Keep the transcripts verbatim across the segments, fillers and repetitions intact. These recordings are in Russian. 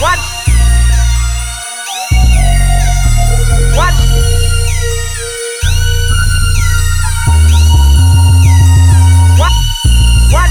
What? What? What? What?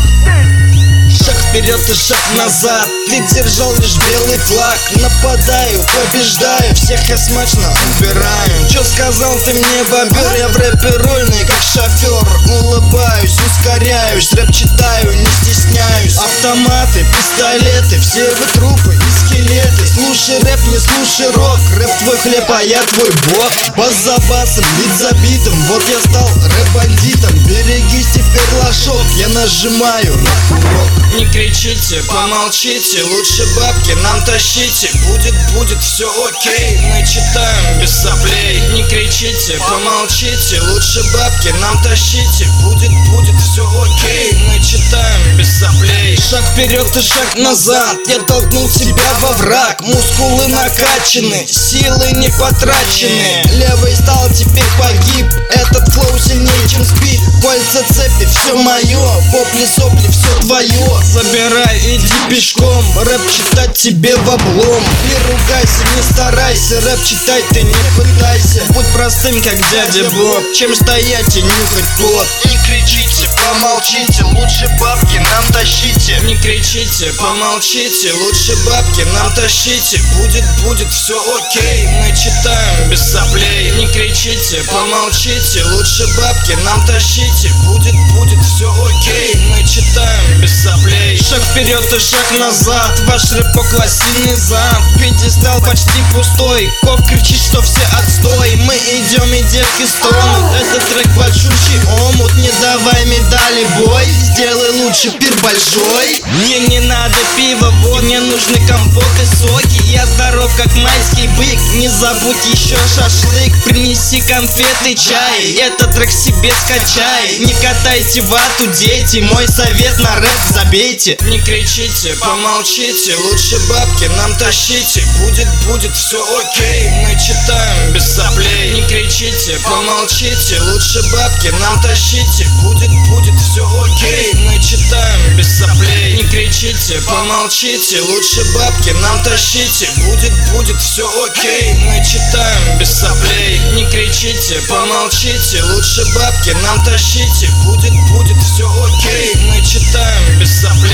Шаг вперед и шаг назад, ты держал лишь белый флаг. Нападаю, побеждаю, всех я смачно убираю. Чё сказал ты мне, бобер? Я в рэпе рольный, как шофер. Улыбаюсь, ускоряюсь, рэп читаю, не стесняюсь. Автоматы, пистолеты, все вы трупы и скелеты. Слушай рэп, не слушай рок, рэп твой хлеб, а я твой бог. Бас за басом, бит за битом, вот я стал рэп-бандитом. Берегись теперь, лошок, я нажимаю на курок. Не кричите, помолчите, лучше бабки нам тащите. Будет, будет все окей, мы читаем без соплей. Не кричите, помолчите, лучше бабки нам тащите. Будет, будет все окей, мы читаем без соплей. Шаг вперед и шаг назад, я толкнул тебя во враг. Мускулы накачаны, силы не потрачены. Левый стал, теперь погиб, этот флоу сильнее, чем спид. Кольца, цепи, все мое, вопли, сопли, все твое. Забирай, иди пешком, рэп читать тебе в облом. Не ругайся, не старайся, рэп читать ты не пытайся. Будь простым, как дядя Боб, чем стоять и нюхать плод. Не кричите, помолчите, лучше бабки нам тащите. Не кричите, помолчите, лучше бабки нам тащите. Будет, будет все окей, мы читаем без соплей. Не кричите, помолчите, лучше бабки нам тащите. Будет, будет все окей, мы читаем без соплей. Шаг вперед и шаг назад, ваш рэп классильный зад. Пьедестал почти пустой, Ков кричит, что все отстой. Мы идем и детки стонут, этот трек большущий омут. Не давай медали, бой, сделай лучше пир большой. Мне не надо пива, вот, мне нужны компот и соки. Я здоров, как майский бык, не забудь еще шашлык. Принеси конфеты, чай, этот трек себе скачай. Не катайте вату, дети, мой совет на рэп забейте. Не кричите, помолчите, лучше бабки нам тащите. Будет, будет все окей, мы читаем без соплей. Не кричите, помолчите, лучше бабки нам тащите. Будет, будет все окей, мы читаем без соплей. Не кричите, помолчите, лучше бабки нам тащите. Будет, будет все окей, мы читаем без соплей. Не кричите, помолчите, лучше бабки нам тащите. Будет, будет все окей, мы читаем без соплей.